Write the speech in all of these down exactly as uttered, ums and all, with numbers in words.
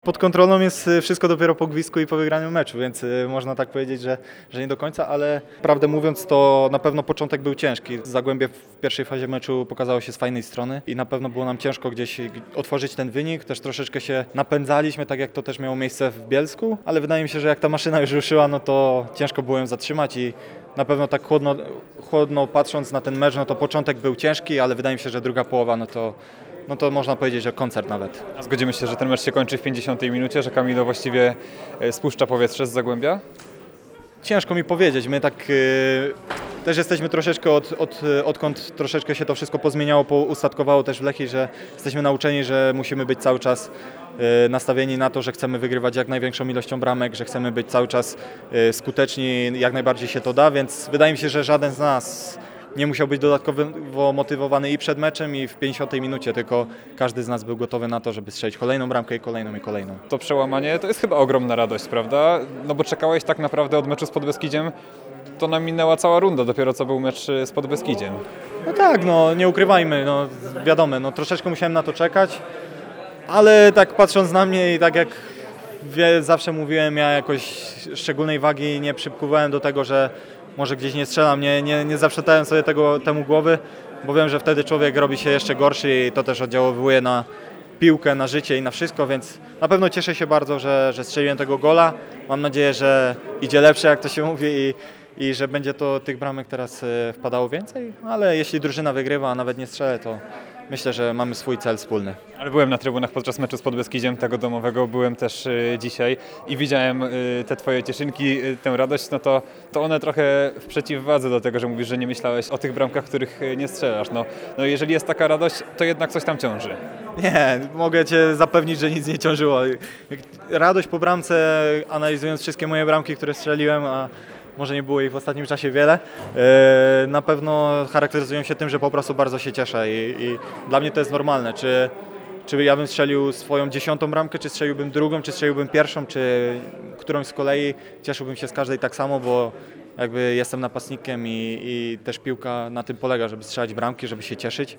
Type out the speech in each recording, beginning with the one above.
Pod kontrolą jest wszystko dopiero po gwizdku i po wygraniu meczu, więc można tak powiedzieć, że, że nie do końca, ale prawdę mówiąc to na pewno początek był ciężki. Zagłębie w pierwszej fazie meczu pokazało się z fajnej strony i na pewno było nam ciężko gdzieś otworzyć ten wynik. Też troszeczkę się napędzaliśmy, tak jak to też miało miejsce w Bielsku, ale wydaje mi się, że jak ta maszyna już ruszyła, no to ciężko było ją zatrzymać i na pewno tak chłodno, chłodno patrząc na ten mecz, no to początek był ciężki, ale wydaje mi się, że druga połowa, no to no to można powiedzieć, że koncert nawet. A zgodzimy się, że ten mecz się kończy w pięćdziesiątej minucie, że Kamilo właściwie spuszcza powietrze z Zagłębia? Ciężko mi powiedzieć. My tak yy, też jesteśmy troszeczkę od, od, odkąd troszeczkę się to wszystko pozmieniało, poustatkowało też w Lechii, że jesteśmy nauczeni, że musimy być cały czas yy, nastawieni na to, że chcemy wygrywać jak największą ilością bramek, że chcemy być cały czas yy, skuteczni, jak najbardziej się to da, więc wydaje mi się, że żaden z nas nie musiał być dodatkowo motywowany i przed meczem, i w pięćdziesiątej minucie, tylko każdy z nas był gotowy na to, żeby strzelić kolejną bramkę i kolejną i kolejną. To przełamanie to jest chyba ogromna radość, prawda? No bo czekałeś tak naprawdę od meczu z Podbeskidziem, to nam minęła cała runda, dopiero co był mecz z Podbeskidziem. No tak, no nie ukrywajmy, no wiadomo, no troszeczkę musiałem na to czekać, ale tak patrząc na mnie i tak jak wie, zawsze mówiłem, ja jakoś szczególnej wagi nie przykuwałem do tego, że może gdzieś nie strzelam, nie, nie, nie zaprzedałem sobie tego, temu głowy, bo wiem, że wtedy człowiek robi się jeszcze gorszy i to też oddziaływuje na piłkę, na życie i na wszystko, więc na pewno cieszę się bardzo, że, że strzeliłem tego gola. Mam nadzieję, że idzie lepsze, jak to się mówi, i, i że będzie to tych bramek teraz wpadało więcej, ale jeśli drużyna wygrywa, a nawet nie strzelę, to myślę, że mamy swój cel wspólny. Ale byłem na trybunach podczas meczu z Podbeskidziem, tego domowego, byłem też y, dzisiaj i widziałem y, te twoje cieszynki, y, tę radość, no to, to one trochę w przeciwwadze do tego, że mówisz, że nie myślałeś o tych bramkach, których y, nie strzelasz. No, no jeżeli jest taka radość, to jednak coś tam ciąży. Nie, mogę Cię zapewnić, że nic nie ciążyło. Radość po bramce, analizując wszystkie moje bramki, które strzeliłem, a może nie było ich w ostatnim czasie wiele, na pewno charakteryzują się tym, że po prostu bardzo się cieszę i, i dla mnie to jest normalne. Czy, czy ja bym strzelił swoją dziesiątą bramkę, czy strzeliłbym drugą, czy strzeliłbym pierwszą, czy którąś z kolei, cieszyłbym się z każdej tak samo, bo jakby jestem napastnikiem i, i też piłka na tym polega, żeby strzelać bramki, żeby się cieszyć.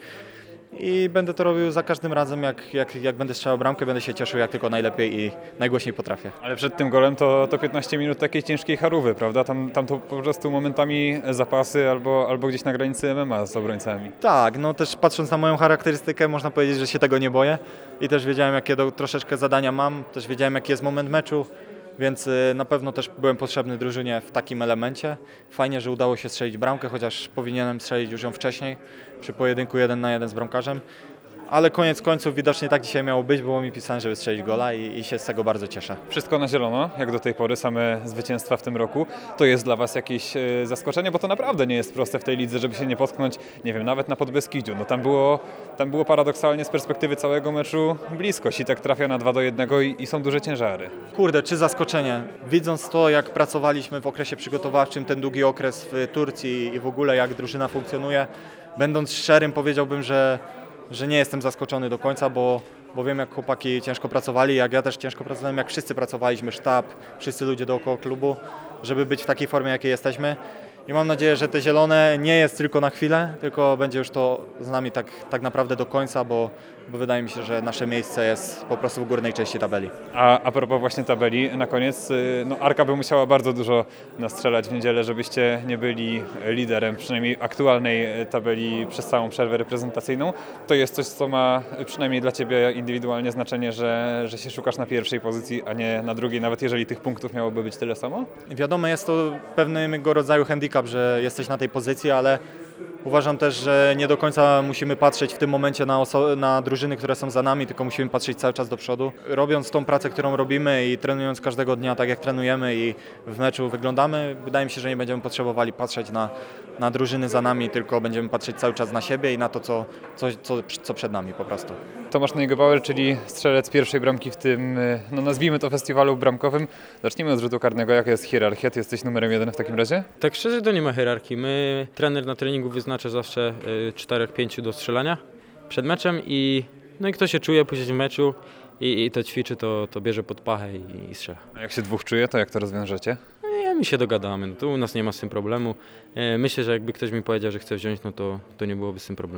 I będę to robił za każdym razem, jak, jak, jak będę strzelał bramkę, będę się cieszył jak tylko najlepiej i najgłośniej potrafię. Ale przed tym golem to, to piętnaście minut takiej ciężkiej charówy, prawda? Tam, tam to po prostu momentami zapasy albo, albo gdzieś na granicy M M A z obrońcami. Tak, no też patrząc na moją charakterystykę, można powiedzieć, że się tego nie boję i też wiedziałem, jakie do, troszeczkę zadania mam, też wiedziałem, jaki jest moment meczu, więc na pewno też byłem potrzebny drużynie w takim elemencie. Fajnie, że udało się strzelić bramkę, chociaż powinienem strzelić już ją wcześniej, przy pojedynku jeden na jeden z bramkarzem. Ale koniec końców widocznie tak dzisiaj miało być, było mi pisane, żeby strzelić gola i, i się z tego bardzo cieszę. Wszystko na zielono, jak do tej pory, same zwycięstwa w tym roku. To jest dla Was jakieś e, zaskoczenie, bo to naprawdę nie jest proste w tej lidze, żeby się nie potknąć, nie wiem, nawet na Podbeskidziu. No tam było, tam było paradoksalnie z perspektywy całego meczu blisko. Sitek trafia na dwa do jednego i, i są duże ciężary. Kurde, czy zaskoczenie. Widząc to, jak pracowaliśmy w okresie przygotowawczym, ten długi okres w Turcji i w ogóle jak drużyna funkcjonuje, będąc szczerym, powiedziałbym, że że nie jestem zaskoczony do końca, bo, bo wiem, jak chłopaki ciężko pracowali, jak ja też ciężko pracowałem, jak wszyscy pracowaliśmy, sztab, wszyscy ludzie dookoła klubu, żeby być w takiej formie, jakiej jesteśmy. I mam nadzieję, że te zielone nie jest tylko na chwilę, tylko będzie już to z nami tak, tak naprawdę do końca, bo, bo wydaje mi się, że nasze miejsce jest po prostu w górnej części tabeli. A, a propos właśnie tabeli, na koniec, no Arka by musiała bardzo dużo nastrzelać w niedzielę, żebyście nie byli liderem, przynajmniej aktualnej tabeli przez całą przerwę reprezentacyjną. To jest coś, co ma przynajmniej dla Ciebie indywidualnie znaczenie, że, że się szukasz na pierwszej pozycji, a nie na drugiej, nawet jeżeli tych punktów miałoby być tyle samo? Wiadomo, jest to pewnego rodzaju handicap, że jesteś na tej pozycji, ale uważam też, że nie do końca musimy patrzeć w tym momencie na, oso- na drużyny, które są za nami, tylko musimy patrzeć cały czas do przodu. Robiąc tą pracę, którą robimy i trenując każdego dnia tak jak trenujemy i w meczu wyglądamy, wydaje mi się, że nie będziemy potrzebowali patrzeć na, na drużyny za nami, tylko będziemy patrzeć cały czas na siebie i na to, co, co, co, co przed nami po prostu. Tomasz Neugebauer, czyli strzelec pierwszej bramki w tym, no nazwijmy to, festiwalu bramkowym. Zacznijmy od rzutu karnego. Jaka jest hierarchia? Ty jesteś numerem jeden w takim razie? Tak szczerze to nie ma hierarchii. My, trener na treningu wyznacza zawsze czterech pięciu do strzelania przed meczem i no i kto się czuje później w meczu i, i to ćwiczy, to, to bierze pod pachę i, i strzela. A jak się dwóch czuje, to jak to rozwiążecie? Nie, my się dogadamy, no to u nas nie ma z tym problemu. Myślę, że jakby ktoś mi powiedział, że chce wziąć, no to, to nie byłoby z tym problemu.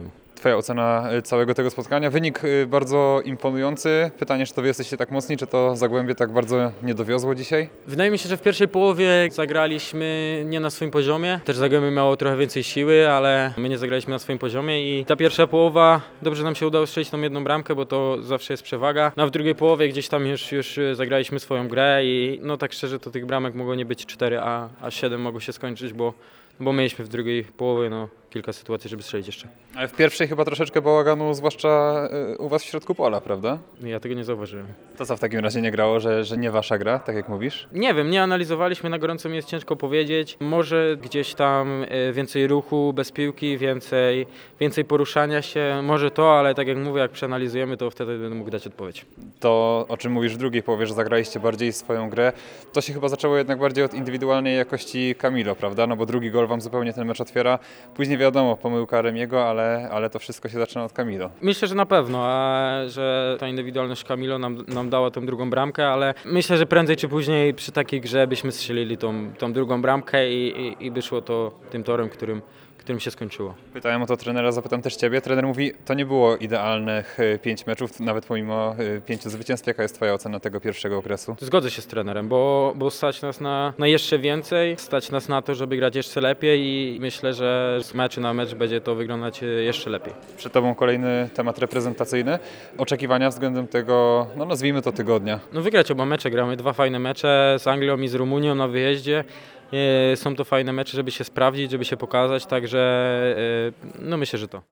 Twoja ocena y, całego tego spotkania? Wynik y, bardzo imponujący. Pytanie, czy to wy jesteście tak mocni, czy to Zagłębie tak bardzo nie dowiozło dzisiaj? Wydaje mi się, że w pierwszej połowie zagraliśmy nie na swoim poziomie. Też Zagłębie miało trochę więcej siły, ale my nie zagraliśmy na swoim poziomie i ta pierwsza połowa dobrze nam się udało strzelić tą jedną bramkę, bo to zawsze jest przewaga. No a w drugiej połowie gdzieś tam już, już zagraliśmy swoją grę i no tak szczerze to tych bramek mogło nie być cztery, a, a siedem mogło się skończyć, bo, bo mieliśmy w drugiej połowie no, kilka sytuacji, żeby strzelić jeszcze. Ale w pierwszej chyba troszeczkę bałaganu, zwłaszcza y, u was w środku pola, prawda? Ja tego nie zauważyłem. To co w takim razie nie grało, że, że nie wasza gra, tak jak mówisz? Nie wiem, nie analizowaliśmy, na gorąco mi jest ciężko powiedzieć. Może gdzieś tam e, więcej ruchu bez piłki, więcej, więcej poruszania się, może to, ale tak jak mówię, jak przeanalizujemy, to wtedy będę mógł dać odpowiedź. To, o czym mówisz w drugiej połowie, że zagraliście bardziej swoją grę, to się chyba zaczęło jednak bardziej od indywidualnej jakości Camilo, prawda? No bo drugi gol wam zupełnie ten mecz otwiera. Później wiadomo, pomyłka Remiego, ale, ale to wszystko się zaczyna od Camilo. Myślę, że na pewno, a że ta indywidualność Camilo nam, nam dała tę drugą bramkę, ale myślę, że prędzej czy później przy takiej grze byśmy strzelili tą, tą drugą bramkę i, i, i by szło to tym torem, którym, którym się skończyło. Pytałem o to trenera, zapytam też Ciebie. Trener mówi, to nie było idealnych y, pięć meczów, nawet pomimo y, pięciu zwycięstw. Jaka jest Twoja ocena tego pierwszego okresu? Zgodzę się z trenerem, bo, bo stać nas na, na jeszcze więcej, stać nas na to, żeby grać jeszcze lepiej i myślę, że z meczu na mecz będzie to wyglądać jeszcze lepiej. Przed Tobą kolejny temat reprezentacyjny. Oczekiwania względem tego, no nazwijmy to tygodnia. No wygrać oba mecze, gramy dwa fajne mecze z Anglią i z Rumunią na wyjeździe. E, Są to fajne mecze, żeby się sprawdzić, żeby się pokazać, także e, no myślę, że to.